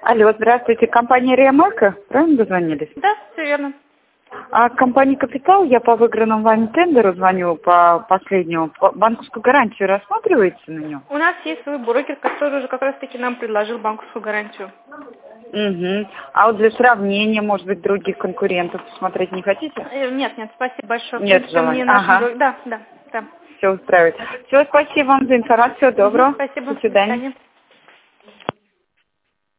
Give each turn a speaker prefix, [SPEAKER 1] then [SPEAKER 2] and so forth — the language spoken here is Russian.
[SPEAKER 1] Алло, здравствуйте, компания Риамарка, правильно дозвонились?
[SPEAKER 2] Да, все верно.
[SPEAKER 1] А компания Капитал, я по выигранному вами тендеру звоню, по последнему. Банковскую гарантию рассматриваете на нем?
[SPEAKER 2] У нас есть свой брокер, который уже как раз-таки нам предложил банковскую гарантию.
[SPEAKER 1] Угу. А вот для сравнения, может быть, других конкурентов посмотреть не хотите?
[SPEAKER 2] Нет, спасибо большое.
[SPEAKER 1] Нет желания. Ага.
[SPEAKER 2] Да.
[SPEAKER 1] Все устраивает. Все, спасибо вам за информацию. Всего доброго.
[SPEAKER 2] Спасибо.
[SPEAKER 1] До свидания.